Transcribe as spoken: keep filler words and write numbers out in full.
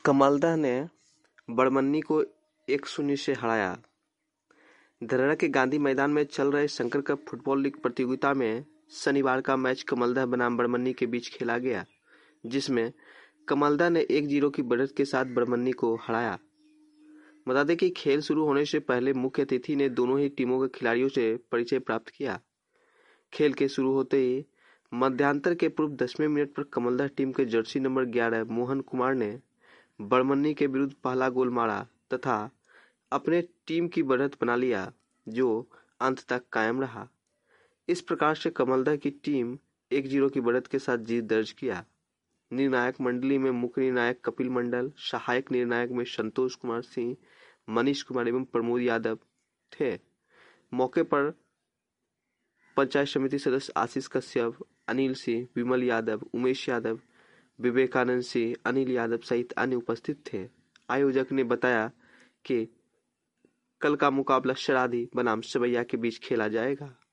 कमलदह ने बड़मन्नी को एक शून्य से हराया। धरहरा के गांधी मैदान में चल रहे शंकर कप फुटबॉल लीग प्रतियोगिता में शनिवार का मैच कमलदह बनाम बड़मन्नी के बीच खेला गया, जिसमें कमलदह ने एक जीरो की बढ़त के साथ बड़मन्नी को हराया। बता दें कि खेल शुरू होने से पहले मुख्य अतिथि ने दोनों ही टीमों के खिलाड़ियों से परिचय प्राप्त किया। खेल के शुरू होते ही मध्यांतर के पूर्व दसवें मिनट पर कमलदह टीम के जर्सी नंबर ग्यारह मोहन कुमार ने बड़मन्नी के विरुद्ध पहला गोल मारा तथा अपने टीम की बढ़त बना लिया, जो अंत तक कायम रहा। इस प्रकार से कमलदह की टीम एक जीरो की बढ़त के साथ जीत दर्ज किया। निर्णायक मंडली में मुख्य निर्णायक कपिल मंडल, सहायक निर्णायक में संतोष कुमार सिंह, मनीष कुमार एवं प्रमोद यादव थे। मौके पर पंचायत समिति सदस्य आशीष कश्यप, अनिल सिंह, विमल यादव, उमेश यादव, विवेकानंद सिंह, अनिल यादव सहित अन्य उपस्थित थे। आयोजक ने बताया कि कल का मुकाबला शराधी बनाम सवैया के बीच खेला जाएगा।